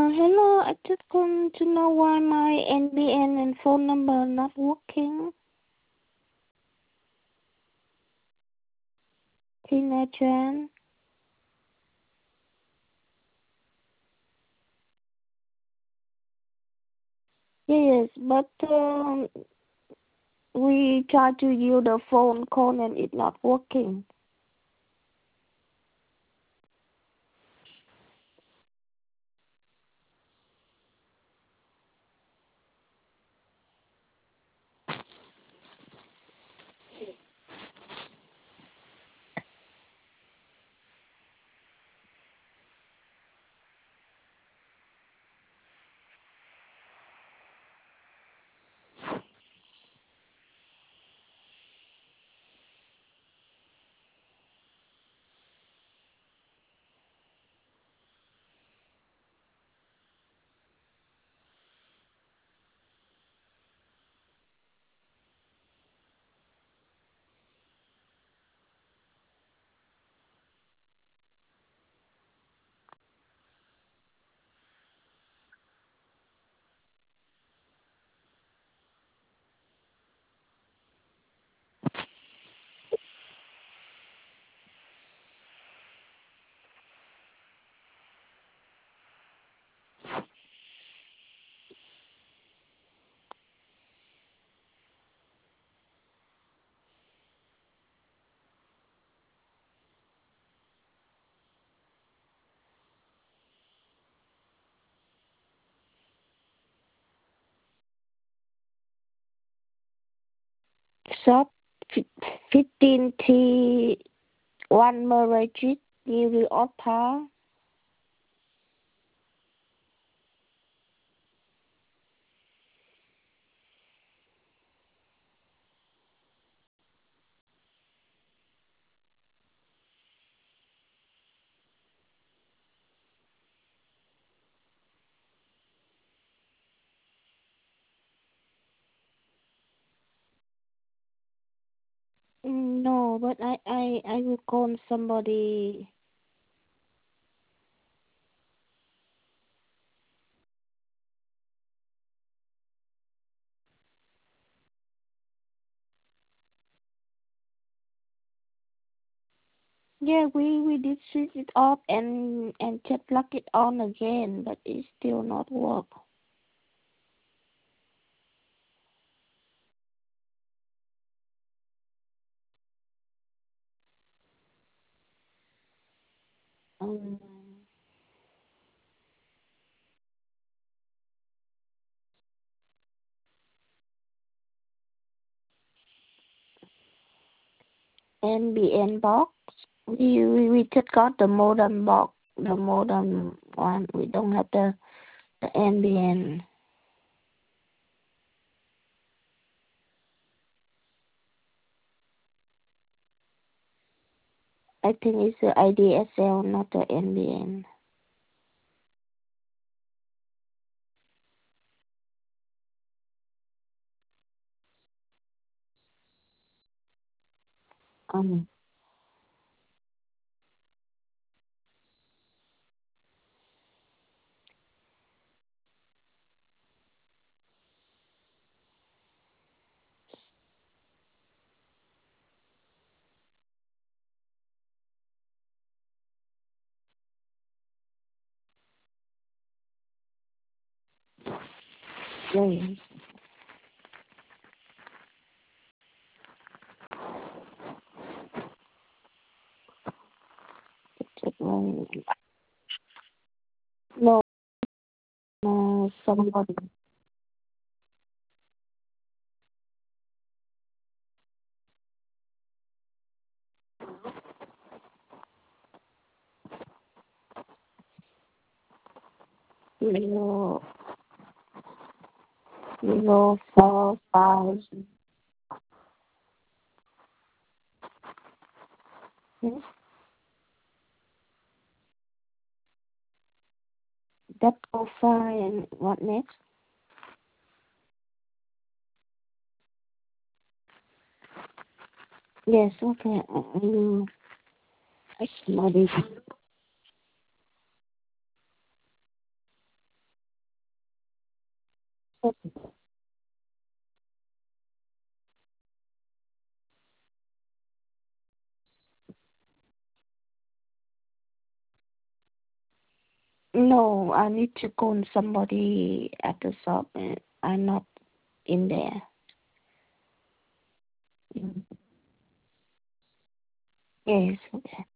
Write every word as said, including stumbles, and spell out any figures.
Uh, hello, I just want to know why my N B N and phone number not working. Tina Chan. Yes, but um, we try to use the phone call and it's not working. Shop fifteen T one Marriage New Orta. Mm, No, but I, I, I will call somebody. Yeah, we, we did switch it off and, and just plug it on again, but it still not work. Um, N B N box. We, we we just got the modem box, the modem one. We don't have the the N B N. I think it's the I D S L, not the N B N. Um, yeah. Just one. No, no, somebody. Zero, zero, four, five. Yes, that profile and what next? Yes, okay. Um, I somebody. No, I need to call somebody at the shop. and I'm not in there. Mm. Yes. Okay.